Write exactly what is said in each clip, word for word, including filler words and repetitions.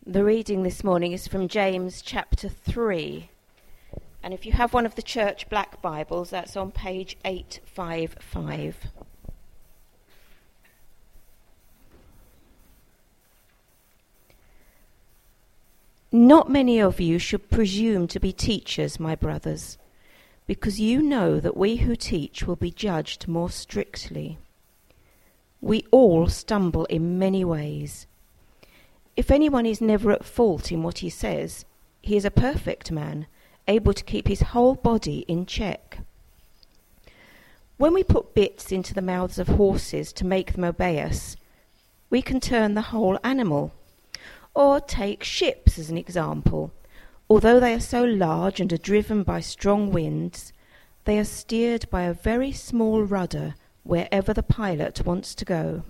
The reading this morning is from James chapter three. And if you have one of the church black Bibles, that's on page eight fifty-five. Not many of you should presume to be teachers, my brothers, because you know that we who teach will be judged more strictly. We all stumble in many ways. If anyone is never at fault in what he says, he is a perfect man, able to keep his whole body in check. When we put bits into the mouths of horses to make them obey us, we can turn the whole animal. Or take ships as an example. Although they are so large and are driven by strong winds, they are steered by a very small rudder wherever the pilot wants to go.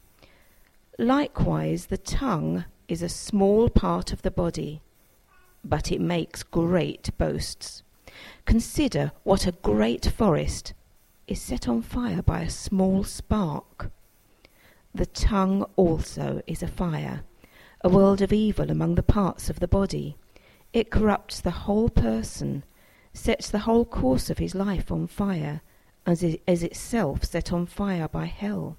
Likewise, the tongue is a small part of the body, but it makes great boasts. Consider what a great forest is set on fire by a small spark. The tongue also is a fire, a world of evil among the parts of the body. It corrupts the whole person, sets the whole course of his life on fire, as it is itself set on fire by hell.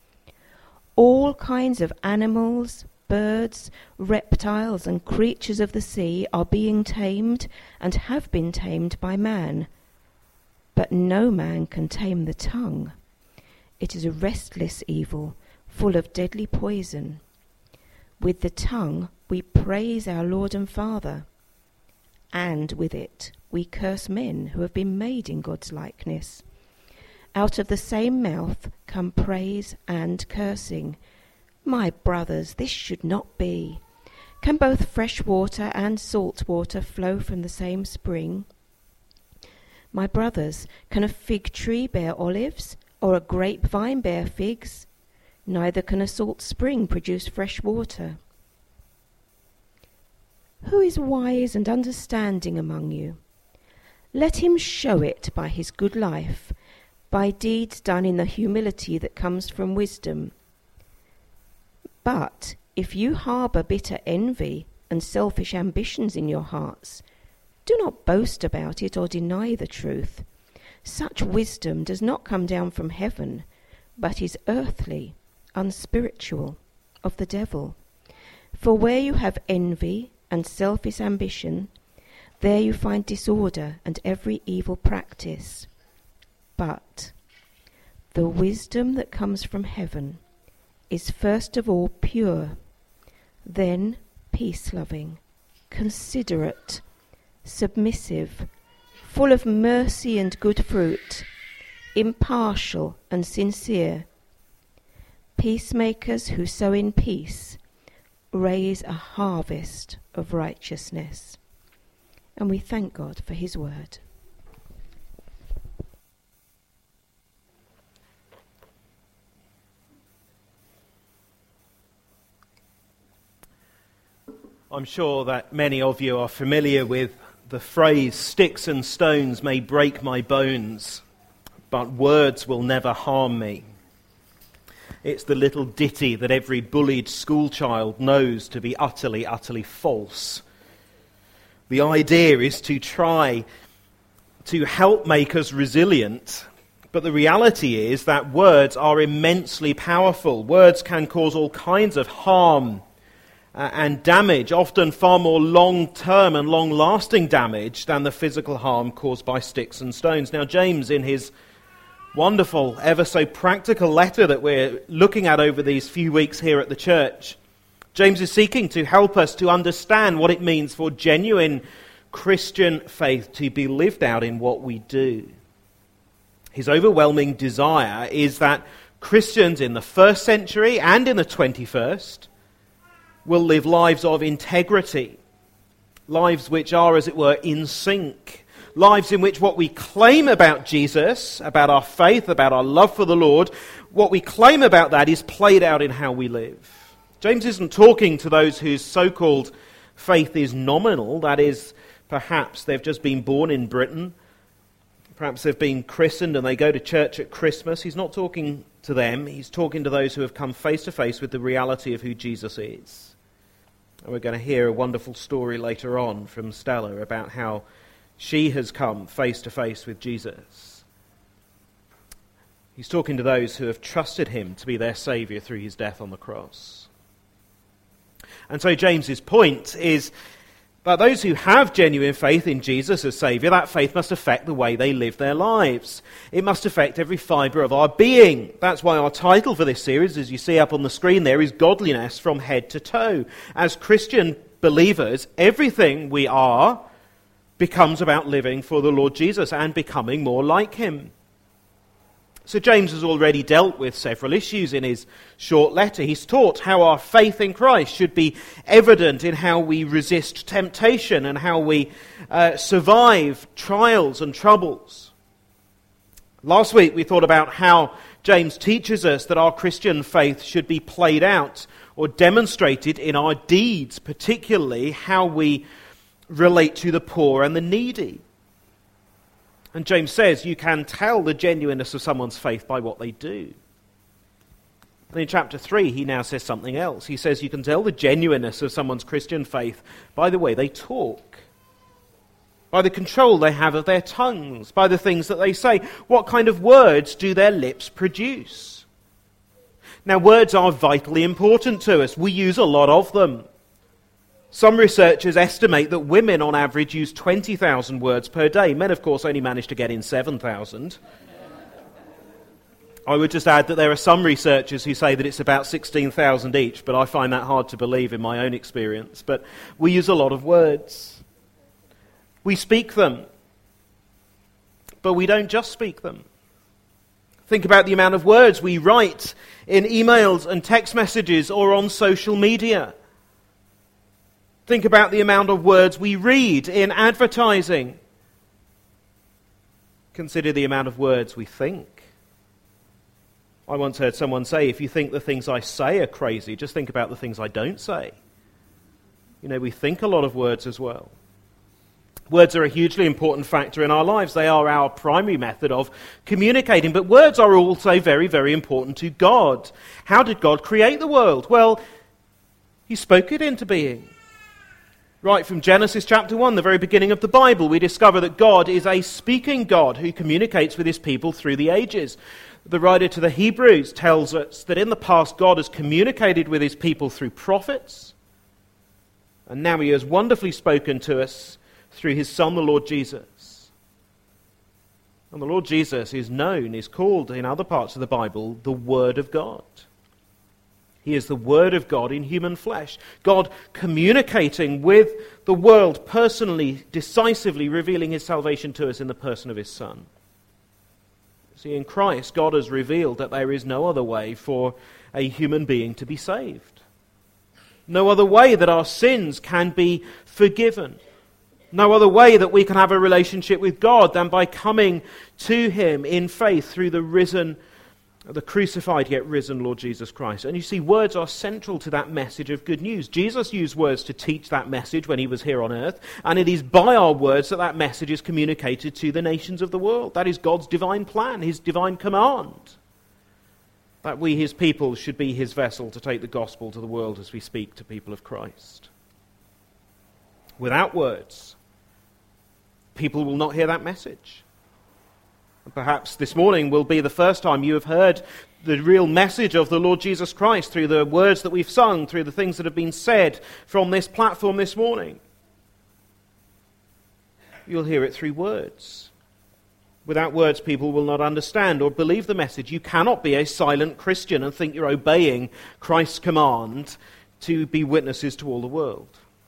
All kinds of animals, birds, reptiles, and creatures of the sea are being tamed and have been tamed by man. But no man can tame the tongue. It is a restless evil, full of deadly poison. With the tongue we praise our Lord and Father, and with it we curse men who have been made in God's likeness. Out of the same mouth come praise and cursing. My brothers, this should not be. Can both fresh water and salt water flow from the same spring? My brothers, can a fig tree bear olives, or a grapevine bear figs? Neither can a salt spring produce fresh water. Who is wise and understanding among you? Let him show it by his good life, by deeds done in the humility that comes from wisdom. But if you harbour bitter envy and selfish ambitions in your hearts, do not boast about it or deny the truth. Such wisdom does not come down from heaven, but is earthly, unspiritual, of the devil. For where you have envy and selfish ambition, there you find disorder and every evil practice. But the wisdom that comes from heaven is first of all pure, then peace-loving, considerate, submissive, full of mercy and good fruit, impartial and sincere. Peacemakers who sow in peace raise a harvest of righteousness. And we thank God for his word. I'm sure that many of you are familiar with the phrase, "Sticks and stones may break my bones, but words will never harm me." It's the little ditty that every bullied schoolchild knows to be utterly, utterly false. The idea is to try to help make us resilient, but the reality is that words are immensely powerful. Words can cause all kinds of harm uh, and damage, often far more long-term and long-lasting damage than the physical harm caused by sticks and stones. Now, James, in his wonderful, ever so practical letter that we're looking at over these few weeks here at the church, James is seeking to help us to understand what it means for genuine Christian faith to be lived out in what we do. His overwhelming desire is that Christians in the first century and in the twenty-first will live lives of integrity, lives which are, as it were, in sync, lives in which what we claim about Jesus, about our faith, about our love for the Lord, what we claim about that is played out in how we live. James isn't talking to those whose so-called faith is nominal, that is, perhaps they've just been born in Britain, perhaps they've been christened and they go to church at Christmas. He's not talking to them, he's talking to those who have come face to face with the reality of who Jesus is. And we're going to hear a wonderful story later on from Stella about how she has come face to face with Jesus. He's talking to those who have trusted him to be their saviour through his death on the cross. And so James's point is that those who have genuine faith in Jesus as Saviour, that faith must affect the way they live their lives. It must affect every fibre of our being. That's why our title for this series, as you see up on the screen there, is Godliness from Head to Toe. As Christian believers, everything we are becomes about living for the Lord Jesus and becoming more like him. So James has already dealt with several issues in his short letter. He's taught how our faith in Christ should be evident in how we resist temptation and how we uh, survive trials and troubles. Last week we thought about how James teaches us that our Christian faith should be played out or demonstrated in our deeds, particularly how we relate to the poor and the needy. And James says you can tell the genuineness of someone's faith by what they do. And in chapter three, he now says something else. He says you can tell the genuineness of someone's Christian faith by the way they talk, by the control they have of their tongues, by the things that they say. What kind of words do their lips produce? Now, words are vitally important to us. We use a lot of them. Some researchers estimate that women on average use twenty thousand words per day. Men, of course, only manage to get in seven thousand. I would just add that there are some researchers who say that it's about sixteen thousand each, but I find that hard to believe in my own experience. But we use a lot of words. We speak them, but we don't just speak them. Think about the amount of words we write in emails and text messages or on social media. Think about the amount of words we read in advertising. Consider the amount of words we think. I once heard someone say, if you think the things I say are crazy, just think about the things I don't say. You know, we think a lot of words as well. Words are a hugely important factor in our lives. They are our primary method of communicating. But words are also very, very important to God. How did God create the world? Well, he spoke it into being. Right from Genesis chapter one, the very beginning of the Bible, we discover that God is a speaking God who communicates with his people through the ages. The writer to the Hebrews tells us that in the past God has communicated with his people through prophets, and now he has wonderfully spoken to us through his Son, the Lord Jesus. And the Lord Jesus is known, is called in other parts of the Bible, the Word of God. He is the Word of God in human flesh. God communicating with the world personally, decisively revealing his salvation to us in the person of his Son. See, in Christ, God has revealed that there is no other way for a human being to be saved. No other way that our sins can be forgiven. No other way that we can have a relationship with God than by coming to him in faith through the risen the crucified yet risen Lord Jesus Christ. And you see, words are central to that message of good news. Jesus used words to teach that message when he was here on earth, and it is by our words that that message is communicated to the nations of the world. That is God's divine plan, his divine command, that we, his people, should be his vessel to take the gospel to the world as we speak to people of Christ. Without words, people will not hear that message. Perhaps this morning will be the first time you have heard the real message of the Lord Jesus Christ through the words that we've sung, through the things that have been said from this platform this morning. You'll hear it through words. Without words, people will not understand or believe the message. You cannot be a silent Christian and think you're obeying Christ's command to be witnesses to all the world.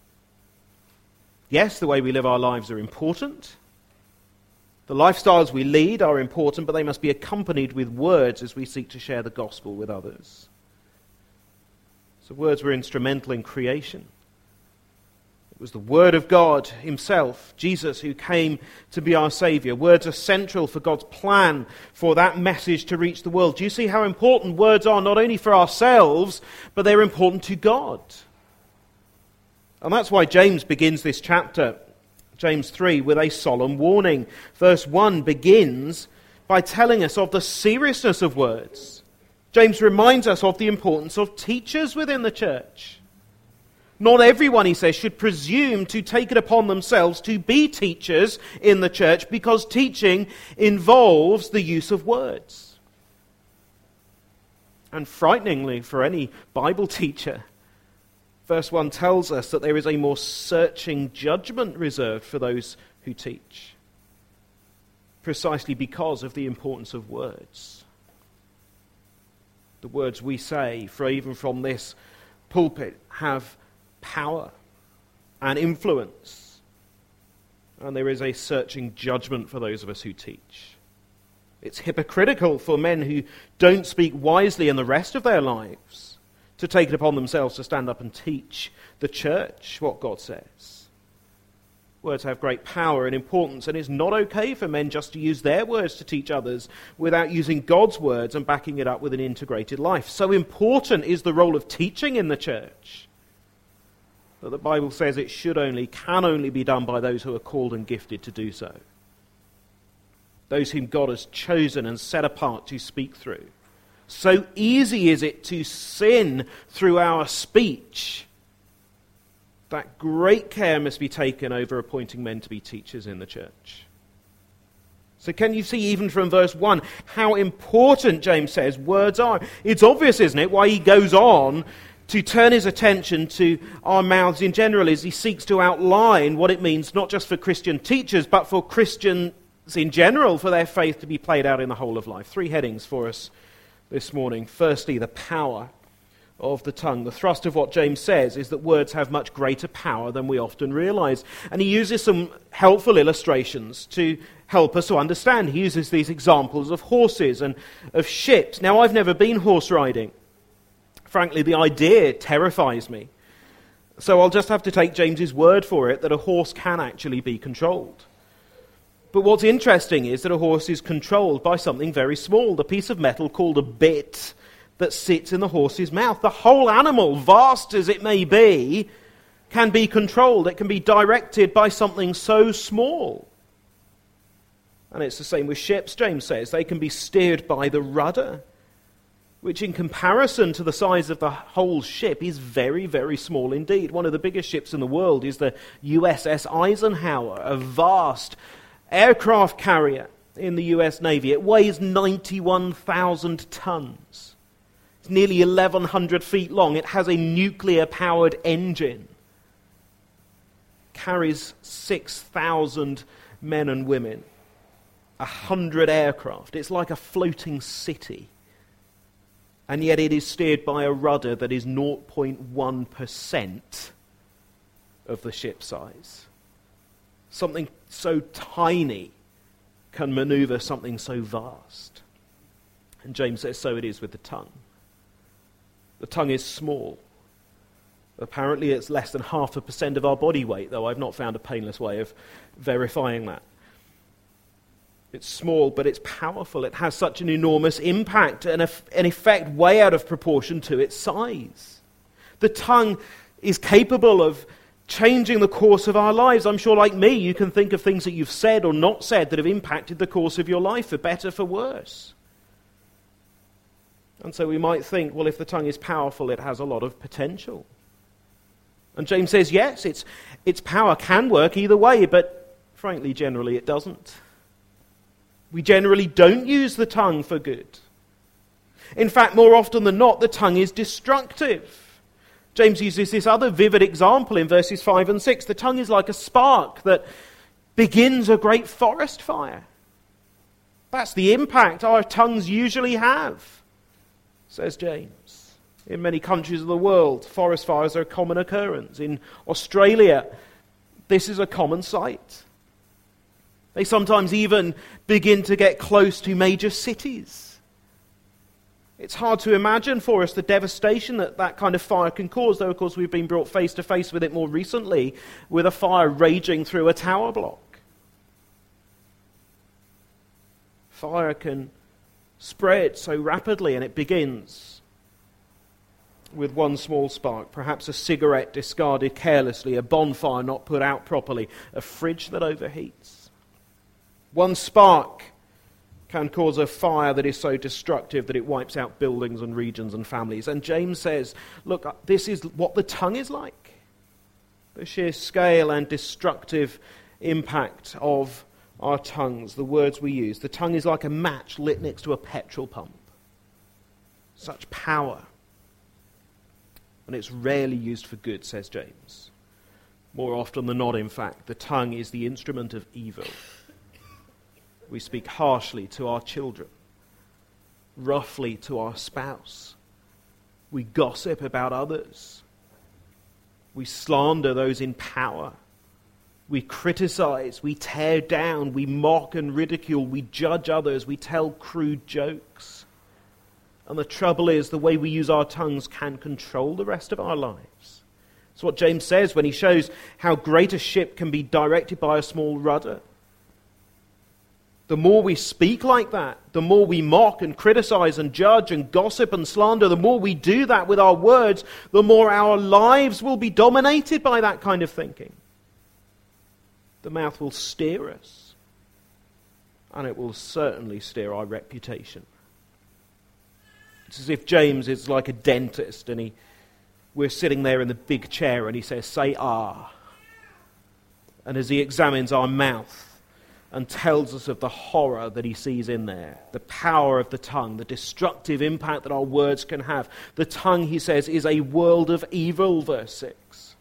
Yes, the way we live our lives are important. The lifestyles we lead are important, but they must be accompanied with words as we seek to share the gospel with others. So words were instrumental in creation. It was the Word of God himself, Jesus, who came to be our Saviour. Words are central for God's plan for that message to reach the world. Do you see how important words are not only for ourselves, but they're important to God? And that's why James begins this chapter, James three, with a solemn warning. Verse one begins by telling us of the seriousness of words. James reminds us of the importance of teachers within the church. Not everyone, he says, should presume to take it upon themselves to be teachers in the church, because teaching involves the use of words. And frighteningly for any Bible teacher, verse one tells us that there is a more searching judgment reserved for those who teach, precisely because of the importance of words. The words we say, for even from this pulpit, have power and influence. And there is a searching judgment for those of us who teach. It's hypocritical for men who don't speak wisely in the rest of their lives to take it upon themselves to stand up and teach the church what God says. Words have great power and importance, and it's not okay for men just to use their words to teach others without using God's words and backing it up with an integrated life. So important is the role of teaching in the church that the Bible says it should only, can only be done by those who are called and gifted to do so. Those whom God has chosen and set apart to speak through. So easy is it to sin through our speech that great care must be taken over appointing men to be teachers in the church. So can you see even from verse one how important, James says, words are? It's obvious, isn't it, why he goes on to turn his attention to our mouths in general as he seeks to outline what it means not just for Christian teachers but for Christians in general, for their faith to be played out in the whole of life. Three headings for us this morning. Firstly, the power of the tongue. The thrust of what James says is that words have much greater power than we often realize. And he uses some helpful illustrations to help us to understand. He uses these examples of horses and of ships. Now, I've never been horse riding. Frankly, the idea terrifies me. So I'll just have to take James's word for it that a horse can actually be controlled. But what's interesting is that a horse is controlled by something very small, the piece of metal called a bit that sits in the horse's mouth. The whole animal, vast as it may be, can be controlled. It can be directed by something so small. And it's the same with ships, James says. They can be steered by the rudder, which in comparison to the size of the whole ship is very, very small indeed. One of the biggest ships in the world is the U S S Eisenhower, a vast aircraft carrier in the U S Navy. It weighs ninety-one thousand tons. It's nearly eleven hundred feet long. It has a nuclear-powered engine. Carries six thousand men and women. one hundred aircraft. It's like a floating city. And yet it is steered by a rudder that is zero point one percent of the ship size. Something so tiny can maneuver something so vast. And James says so it is with the tongue. The tongue is small. Apparently it's less than half a percent of our body weight, though I've not found a painless way of verifying that. It's small, but it's powerful. It has such an enormous impact and an effect way out of proportion to its size. The tongue is capable of changing the course of our lives. I'm sure, like me, you can think of things that you've said or not said that have impacted the course of your life, for better, for worse. And so we might think, well, if the tongue is powerful, it has a lot of potential. And James says, yes, its, its power can work either way, but frankly, generally it doesn't. We generally don't use the tongue for good. In fact, more often than not, the tongue is destructive. James uses this other vivid example in verses five and six. The tongue is like a spark that begins a great forest fire. That's the impact our tongues usually have, says James. In many countries of the world, forest fires are a common occurrence. In Australia, this is a common sight. They sometimes even begin to get close to major cities. It's hard to imagine for us the devastation that that kind of fire can cause, though of course we've been brought face to face with it more recently with a fire raging through a tower block. Fire can spread so rapidly, and it begins with one small spark, perhaps a cigarette discarded carelessly, a bonfire not put out properly, a fridge that overheats. One spark can cause a fire that is so destructive that it wipes out buildings and regions and families. And James says, look, this is what the tongue is like. The sheer scale and destructive impact of our tongues, the words we use. The tongue is like a match lit next to a petrol pump. Such power. And it's rarely used for good, says James. More often than not, in fact, the tongue is the instrument of evil. We speak harshly to our children, roughly to our spouse. We gossip about others. We slander those in power. We criticize, we tear down, we mock and ridicule, we judge others, we tell crude jokes. And the trouble is, the way we use our tongues can control the rest of our lives. It's what James says when he shows how great a ship can be directed by a small rudder. The more we speak like that, the more we mock and criticize and judge and gossip and slander, the more we do that with our words, the more our lives will be dominated by that kind of thinking. The mouth will steer us, and it will certainly steer our reputation. It's as if James is like a dentist, and he, we're sitting there in the big chair, and he says, "Say ah." And as he examines our mouth and tells us of the horror that he sees in there, the power of the tongue, the destructive impact that our words can have. The tongue, he says, is a world of evil, verse six.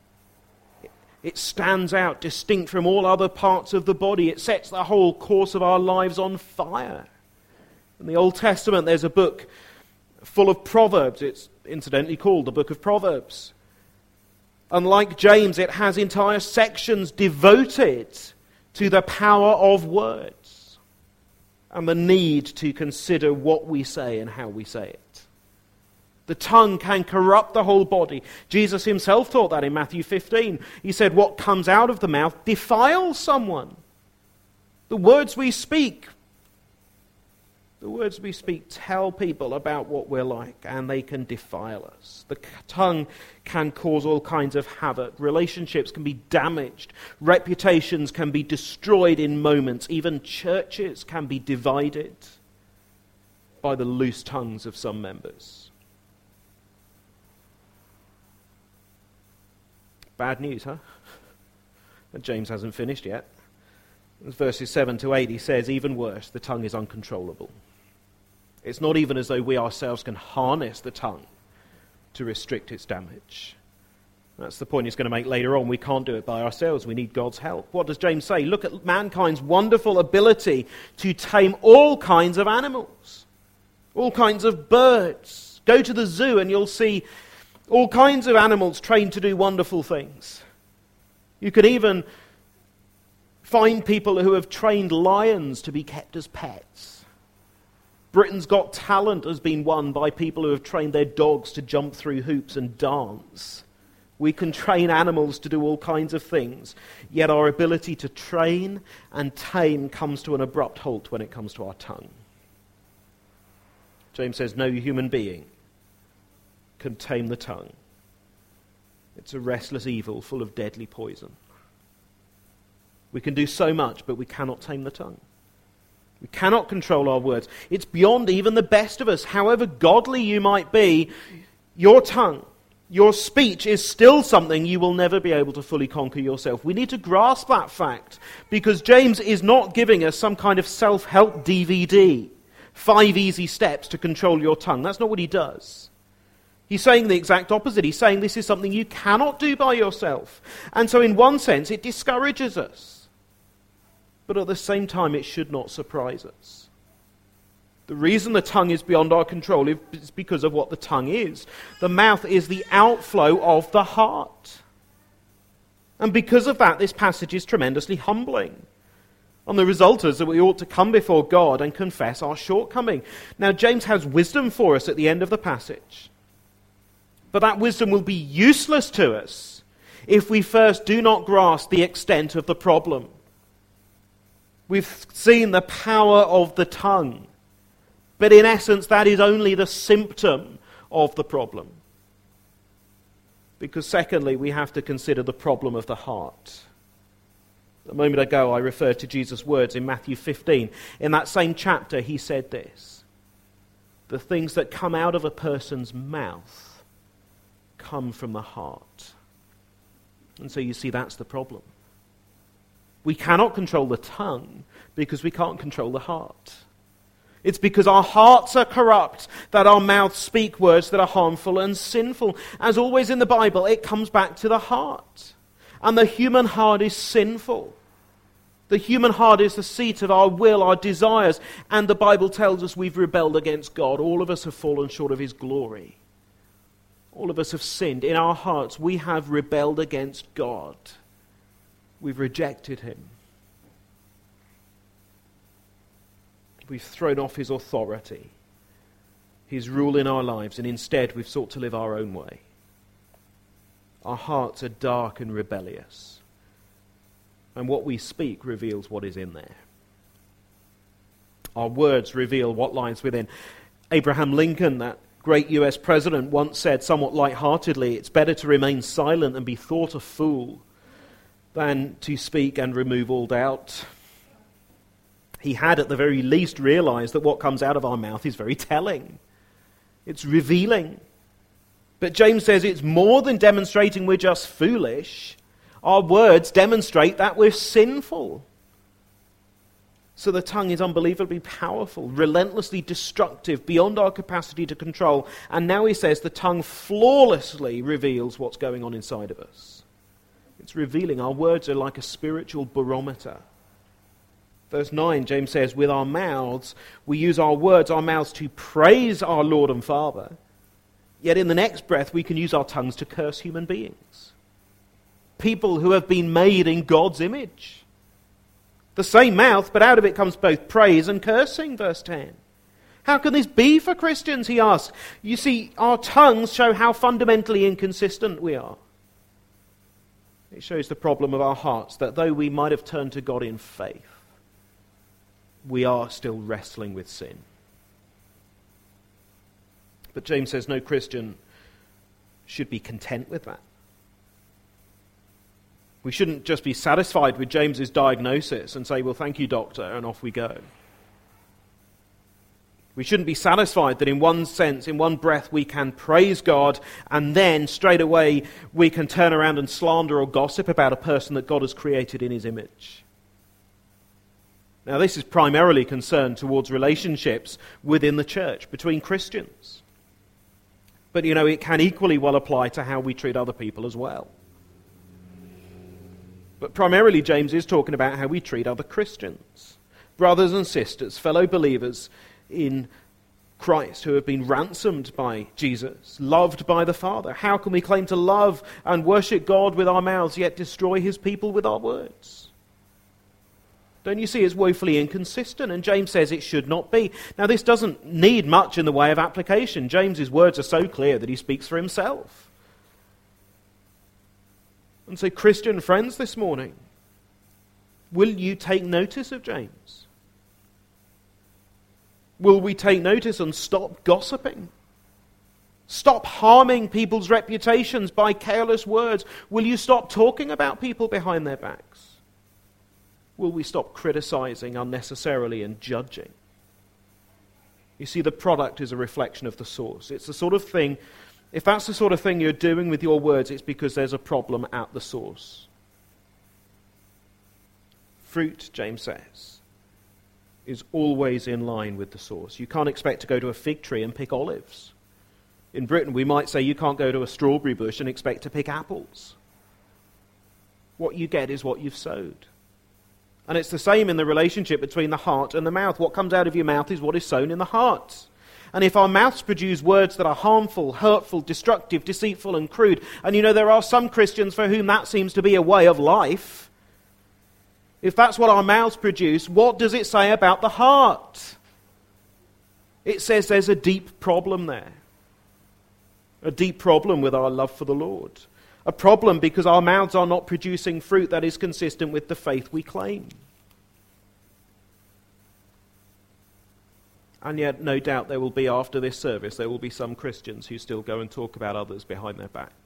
It stands out distinct from all other parts of the body. It sets the whole course of our lives on fire. In the Old Testament, there's a book full of Proverbs. It's incidentally called the Book of Proverbs. Unlike James, it has entire sections devoted to the power of words and the need to consider what we say and how we say it. The tongue can corrupt the whole body. Jesus himself taught that in Matthew fifteen. He said, what comes out of the mouth defiles someone. The words we speak, the words we speak tell people about what we're like, and they can defile us. The tongue can cause all kinds of havoc. Relationships can be damaged. Reputations can be destroyed in moments. Even churches can be divided by the loose tongues of some members. Bad news, huh? And James hasn't finished yet. In verses seven to eight, he says, even worse, the tongue is uncontrollable. It's not even as though we ourselves can harness the tongue to restrict its damage. That's the point he's going to make later on. We can't do it by ourselves. We need God's help. What does James say? Look at mankind's wonderful ability to tame all kinds of animals, all kinds of birds. Go to the zoo and you'll see all kinds of animals trained to do wonderful things. You can even find people who have trained lions to be kept as pets. Britain's Got Talent has been won by people who have trained their dogs to jump through hoops and dance. We can train animals to do all kinds of things, yet our ability to train and tame comes to an abrupt halt when it comes to our tongue. James says no human being can tame the tongue. It's a restless evil full of deadly poison. We can do so much, but we cannot tame the tongue. We cannot control our words. It's beyond even the best of us. However godly you might be, your tongue, your speech is still something you will never be able to fully conquer yourself. We need to grasp that fact, because James is not giving us some kind of self-help D V D. Five easy steps to control your tongue. That's not what he does. He's saying the exact opposite. He's saying this is something you cannot do by yourself. And so in one sense, it discourages us. But at the same time, it should not surprise us. The reason the tongue is beyond our control is because of what the tongue is. The mouth is the outflow of the heart. And because of that, this passage is tremendously humbling. And the result is that we ought to come before God and confess our shortcoming. Now, James has wisdom for us at the end of the passage. But that wisdom will be useless to us if we first do not grasp the extent of the problem. We've seen the power of the tongue, but in essence that is only the symptom of the problem. Because secondly, we have to consider the problem of the heart. A moment ago I referred to Jesus' words in Matthew fifteen. In that same chapter he said this: the things that come out of a person's mouth come from the heart. And so you see, that's the problem. We cannot control the tongue because we can't control the heart. It's because our hearts are corrupt that our mouths speak words that are harmful and sinful. As always in the Bible, it comes back to the heart. And the human heart is sinful. The human heart is the seat of our will, our desires. And the Bible tells us we've rebelled against God. All of us have fallen short of His glory. All of us have sinned. In our hearts, we have rebelled against God. We've rejected Him. We've thrown off His authority, His rule in our lives, and instead we've sought to live our own way. Our hearts are dark and rebellious, and what we speak reveals what is in there. Our words reveal what lies within. Abraham Lincoln, that great U S president, once said somewhat lightheartedly, "It's better to remain silent and be thought a fool than to speak and remove all doubt." He had at the very least realized that what comes out of our mouth is very telling. It's revealing. But James says it's more than demonstrating we're just foolish. Our words demonstrate that we're sinful. So the tongue is unbelievably powerful, relentlessly destructive, beyond our capacity to control. And now he says the tongue flawlessly reveals what's going on inside of us. It's revealing. Our words are like a spiritual barometer. Verse nine, James says, with our mouths, we use our words, our mouths to praise our Lord and Father. Yet in the next breath, we can use our tongues to curse human beings. People who have been made in God's image. The same mouth, but out of it comes both praise and cursing, verse ten. How can this be for Christians, he asks. You see, our tongues show how fundamentally inconsistent we are. It shows the problem of our hearts, that though we might have turned to God in faith, we are still wrestling with sin. But James says no Christian should be content with that. We shouldn't just be satisfied with James's diagnosis and say, well, thank you, doctor, and off we go. We shouldn't be satisfied that in one sense, in one breath, we can praise God and then straight away we can turn around and slander or gossip about a person that God has created in His image. Now, this is primarily concerned towards relationships within the church, between Christians. But, you know, it can equally well apply to how we treat other people as well. But primarily, James is talking about how we treat other Christians, brothers and sisters, fellow believers in Christ who have been ransomed by Jesus, loved by the Father. How can we claim to love and worship God with our mouths, yet destroy His people with our words? Don't you see it's woefully inconsistent? And James says it should not be. Now, this doesn't need much in the way of application. James's words are so clear that he speaks for himself. And so, Christian friends this morning, will you take notice of James? Will we take notice and stop gossiping? Stop harming people's reputations by careless words? Will you stop talking about people behind their backs? Will we stop criticizing unnecessarily and judging? You see, the product is a reflection of the source. It's the sort of thing, if that's the sort of thing you're doing with your words, it's because there's a problem at the source. Fruit, James says, is always in line with the source. You can't expect to go to a fig tree and pick olives. In Britain, we might say you can't go to a strawberry bush and expect to pick apples. What you get is what you've sowed. And it's the same in the relationship between the heart and the mouth. What comes out of your mouth is what is sown in the heart. And if our mouths produce words that are harmful, hurtful, destructive, deceitful, and crude, and you know there are some Christians for whom that seems to be a way of life, if that's what our mouths produce, what does it say about the heart? It says there's a deep problem there. A deep problem with our love for the Lord. A problem because our mouths are not producing fruit that is consistent with the faith we claim. And yet, no doubt there will be, after this service, there will be some Christians who still go and talk about others behind their back.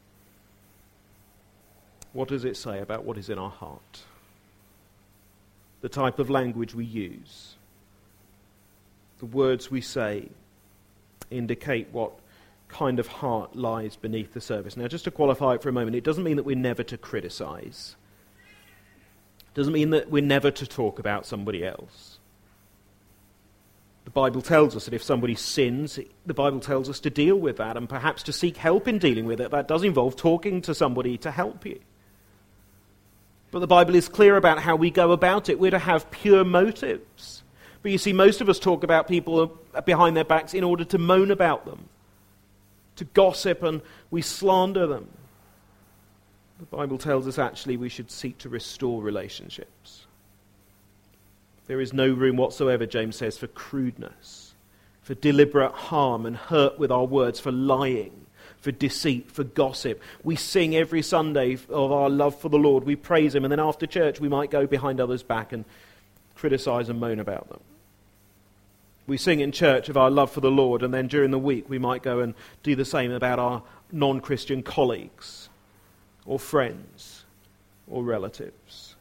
What does it say about what is in our heart? The type of language we use, the words we say, indicate what kind of heart lies beneath the surface. Now, just to qualify it for a moment, it doesn't mean that we're never to criticize. It doesn't mean that we're never to talk about somebody else. The Bible tells us that if somebody sins, the Bible tells us to deal with that and perhaps to seek help in dealing with it. That does involve talking to somebody to help you. But the Bible is clear about how we go about it. We're to have pure motives. But you see, most of us talk about people behind their backs in order to moan about them, to gossip, and we slander them. The Bible tells us actually we should seek to restore relationships. There is no room whatsoever, James says, for crudeness, for deliberate harm and hurt with our words, for lying, for deceit, for gossip. We sing every Sunday of our love for the Lord. We praise him, and then after church we might go behind others' back and criticize and moan about them. We sing in church of our love for the Lord, and then during the week we might go and do the same about our non-Christian colleagues or friends or relatives.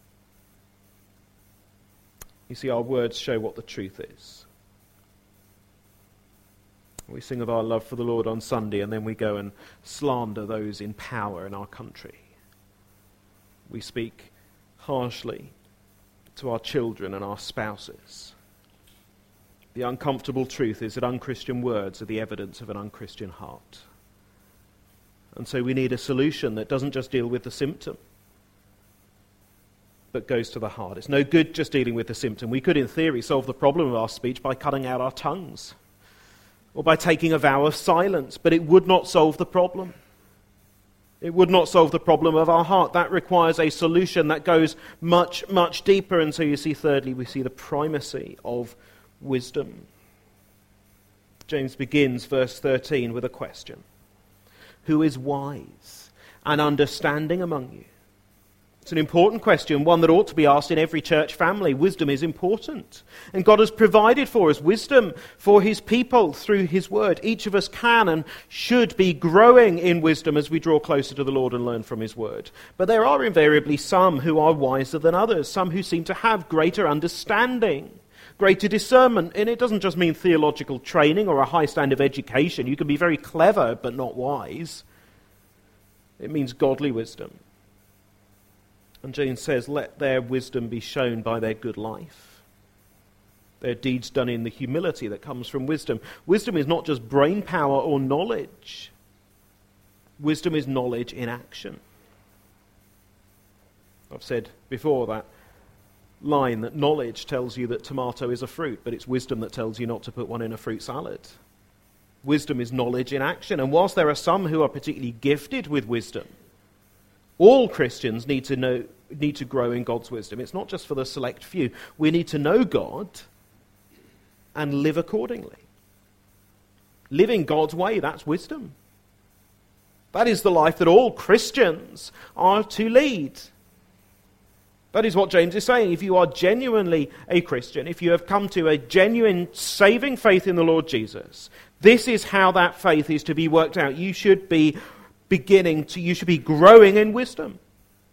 You see, our words show what the truth is. We sing of our love for the Lord on Sunday, and then we go and slander those in power in our country. We speak harshly to our children and our spouses. The uncomfortable truth is that unchristian words are the evidence of an unchristian heart. And so we need a solution that doesn't just deal with the symptom, but goes to the heart. It's no good just dealing with the symptom. We could, in theory, solve the problem of our speech by cutting out our tongues or by taking a vow of silence, but it would not solve the problem. It would not solve the problem of our heart. That requires a solution that goes much, much deeper. And so you see, thirdly, we see the primacy of wisdom. James begins verse thirteen with a question. Who is wise and understanding among you? It's an important question, one that ought to be asked in every church family. Wisdom is important. And God has provided for us wisdom for his people through his word. Each of us can and should be growing in wisdom as we draw closer to the Lord and learn from his word. But there are invariably some who are wiser than others, some who seem to have greater understanding, greater discernment. And it doesn't just mean theological training or a high standard of education. You can be very clever but not wise. It means godly wisdom. And James says, let their wisdom be shown by their good life, their deeds done in the humility that comes from wisdom. Wisdom is not just brain power or knowledge. Wisdom is knowledge in action. I've said before that line that knowledge tells you that tomato is a fruit, but it's wisdom that tells you not to put one in a fruit salad. Wisdom is knowledge in action. And whilst there are some who are particularly gifted with wisdom, all Christians need to know, need to grow in God's wisdom. It's not just for the select few. We need to know God and live accordingly. Living God's way, that's wisdom. That is the life that all Christians are to lead. That is what James is saying. If you are genuinely a Christian, if you have come to a genuine saving faith in the Lord Jesus, this is how that faith is to be worked out. You should be beginning to, you should be growing in wisdom.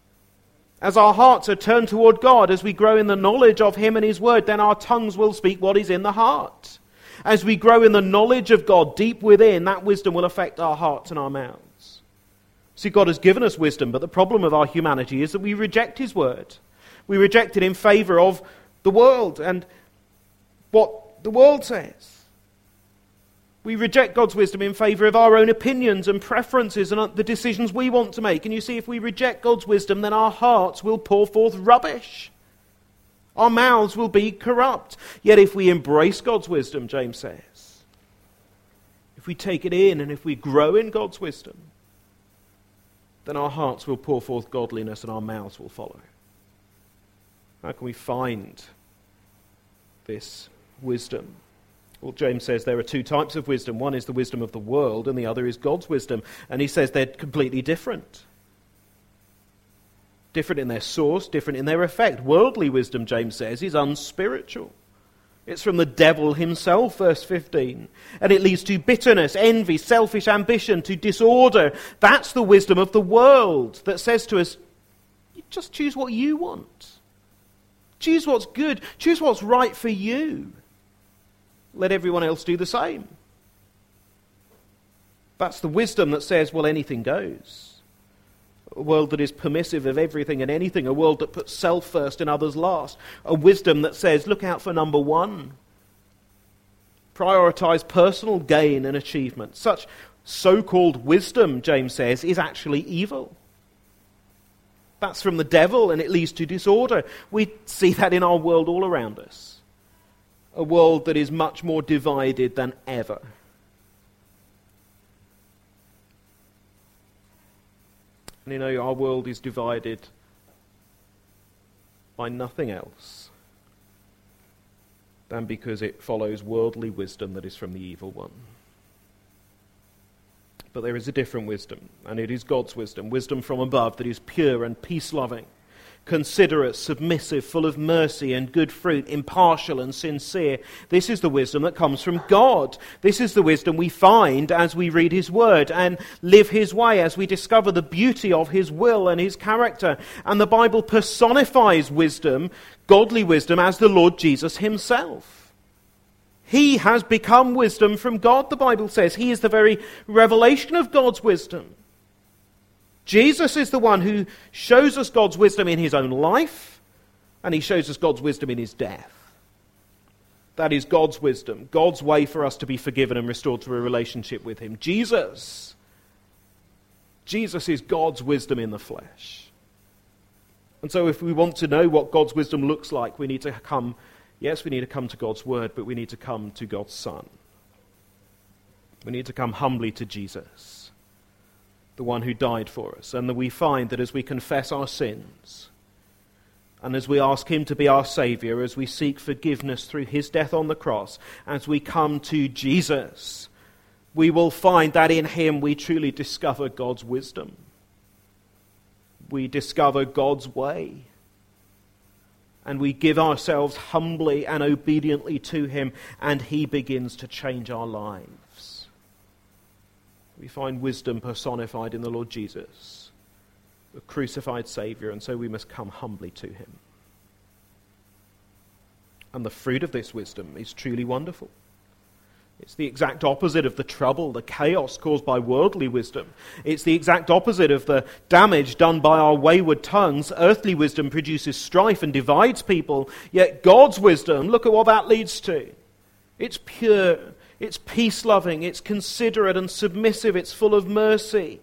As our hearts are turned toward God, as we grow in the knowledge of him and his word, then our tongues will speak what is in the heart. As we grow in the knowledge of God deep within, that wisdom will affect our hearts and our mouths. See, God has given us wisdom, but the problem of our humanity is that we reject his word. We reject it in favor of the world and what the world says. We reject God's wisdom in favor of our own opinions and preferences and the decisions we want to make. And you see, if we reject God's wisdom, then our hearts will pour forth rubbish. Our mouths will be corrupt. Yet if we embrace God's wisdom, James says, if we take it in and if we grow in God's wisdom, then our hearts will pour forth godliness and our mouths will follow. How can we find this wisdom? Well, James says there are two types of wisdom. One is the wisdom of the world and the other is God's wisdom. And he says they're completely different. Different in their source, different in their effect. Worldly wisdom, James says, is unspiritual. It's from the devil himself, verse fifteen. And it leads to bitterness, envy, selfish ambition, to disorder. That's the wisdom of the world that says to us, just choose what you want. Choose what's good. Choose what's right for you. Let everyone else do the same. That's the wisdom that says, well, anything goes. A world that is permissive of everything and anything. A world that puts self first and others last. A wisdom that says, look out for number one. Prioritize personal gain and achievement. Such so-called wisdom, James says, is actually evil. That's from the devil, and it leads to disorder. We see that in our world all around us. A world that is much more divided than ever. And you know, our world is divided by nothing else than because it follows worldly wisdom that is from the evil one. But there is a different wisdom, and it is God's wisdom, wisdom from above that is pure and peace-loving, considerate, submissive, full of mercy and good fruit, impartial and sincere. This is the wisdom that comes from God. This is the wisdom we find as we read his word and live his way, as we discover the beauty of his will and his character. And the Bible personifies wisdom, godly wisdom, as the Lord Jesus himself. He has become wisdom from God, the Bible says. He is the very revelation of God's wisdom. Jesus is the one who shows us God's wisdom in his own life, and he shows us God's wisdom in his death. That is God's wisdom, God's way for us to be forgiven and restored to a relationship with him. Jesus, Jesus is God's wisdom in the flesh. And so if we want to know what God's wisdom looks like, we need to come, yes, we need to come to God's word, but we need to come to God's Son. We need to come humbly to Jesus, the one who died for us. And that we find that as we confess our sins, and as we ask him to be our Saviour, as we seek forgiveness through his death on the cross, as we come to Jesus, we will find that in him we truly discover God's wisdom. We discover God's way. And we give ourselves humbly and obediently to him, and he begins to change our lives. We find wisdom personified in the Lord Jesus, the crucified Saviour, and so we must come humbly to him. And the fruit of this wisdom is truly wonderful. It's the exact opposite of the trouble, the chaos caused by worldly wisdom. It's the exact opposite of the damage done by our wayward tongues. Earthly wisdom produces strife and divides people, yet God's wisdom, look at what that leads to. It's pure, it's peace-loving, it's considerate and submissive, it's full of mercy.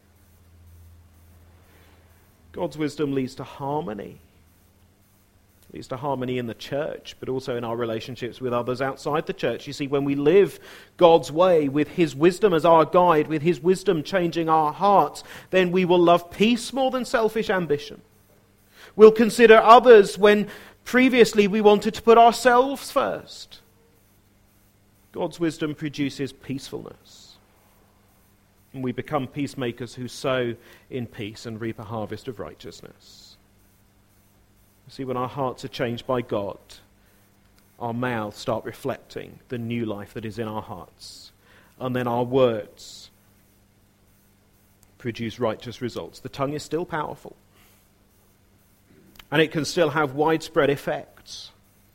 God's wisdom leads to harmony. It leads to harmony in the church, but also in our relationships with others outside the church. You see, when we live God's way with his wisdom as our guide, with his wisdom changing our hearts, then we will love peace more than selfish ambition. We'll consider others when previously we wanted to put ourselves first. God's wisdom produces peacefulness. And we become peacemakers who sow in peace and reap a harvest of righteousness. See, when our hearts are changed by God, our mouths start reflecting the new life that is in our hearts. And then our words produce righteous results. The tongue is still powerful. And it can still have widespread effects.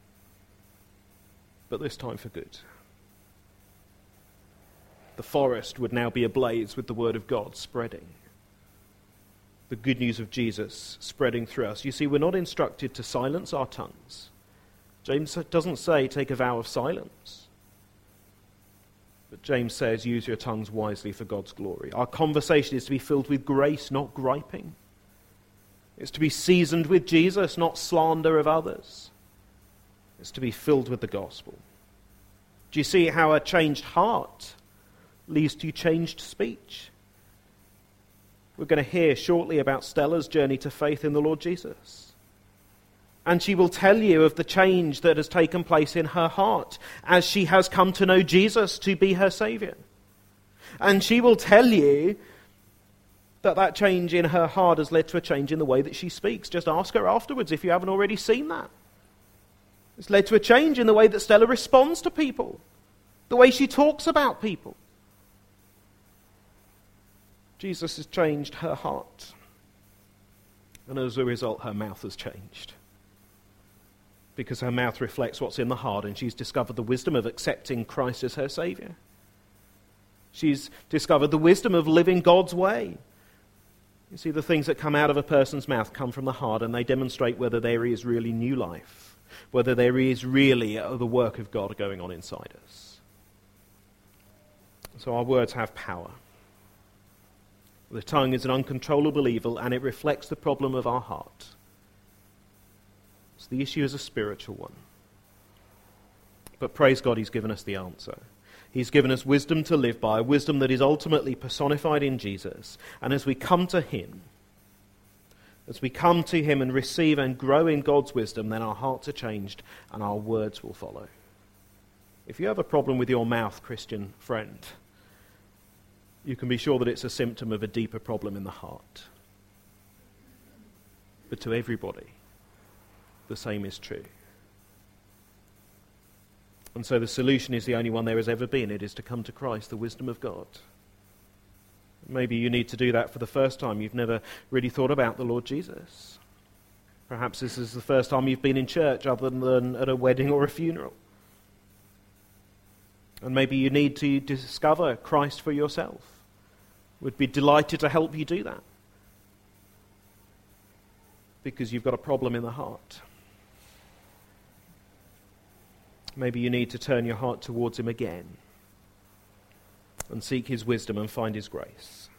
But this time for good. The forest would now be ablaze with the word of God spreading. The good news of Jesus spreading through us. You see, we're not instructed to silence our tongues. James doesn't say take a vow of silence. But James says use your tongues wisely for God's glory. Our conversation is to be filled with grace, not griping. It's to be seasoned with Jesus, not slander of others. It's to be filled with the gospel. Do you see how a changed heart leads to changed speech? We're going to hear shortly about Stella's journey to faith in the Lord Jesus. And she will tell you of the change that has taken place in her heart as she has come to know Jesus to be her Saviour. And she will tell you that that change in her heart has led to a change in the way that she speaks. Just ask her afterwards if you haven't already seen that. It's led to a change in the way that Stella responds to people, the way she talks about people. Jesus has changed her heart. And as a result, her mouth has changed. Because her mouth reflects what's in the heart, and she's discovered the wisdom of accepting Christ as her Saviour. She's discovered the wisdom of living God's way. You see, the things that come out of a person's mouth come from the heart, and they demonstrate whether there is really new life, whether there is really the work of God going on inside us. So our words have power. The tongue is an uncontrollable evil, and it reflects the problem of our heart. So the issue is a spiritual one. But praise God, he's given us the answer. He's given us wisdom to live by, a wisdom that is ultimately personified in Jesus. And as we come to him, as we come to him and receive and grow in God's wisdom, then our hearts are changed and our words will follow. If you have a problem with your mouth, Christian friend, you can be sure that it's a symptom of a deeper problem in the heart. But to everybody, the same is true. And so the solution is the only one there has ever been. It is to come to Christ, the wisdom of God. Maybe you need to do that for the first time. You've never really thought about the Lord Jesus. Perhaps this is the first time you've been in church other than at a wedding or a funeral. And maybe you need to discover Christ for yourself. We'd be delighted to help you do that, because you've got a problem in the heart. Maybe you need to turn your heart towards him again and seek his wisdom and find his grace.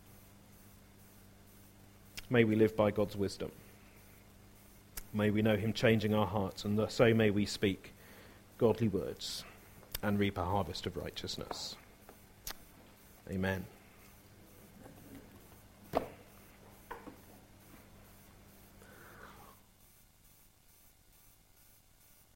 May we live by God's wisdom. May we know him changing our hearts, and so may we speak godly words and reap a harvest of righteousness. Amen.